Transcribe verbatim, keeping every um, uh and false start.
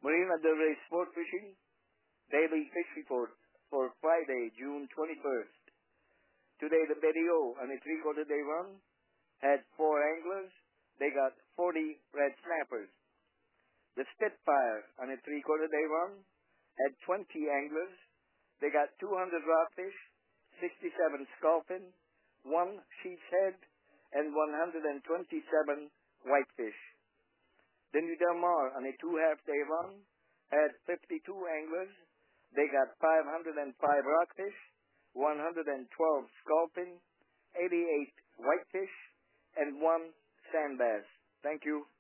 Marina Del Rey Sport Fishing Daily Fish Report for Friday, June twenty-first. Today the Betty O on a three-quarter day run had four anglers. They got forty red snappers. The Spitfire on a three-quarter day run had twenty anglers. They got two hundred rockfish, sixty-seven sculpin, one sheep's head, and one hundred twenty-seven whitefish. The New Del Mar on a two-half-day run had fifty-two anglers. They got five hundred five rockfish, one hundred twelve sculpin, eighty-eight whitefish, and one sand bass. Thank you.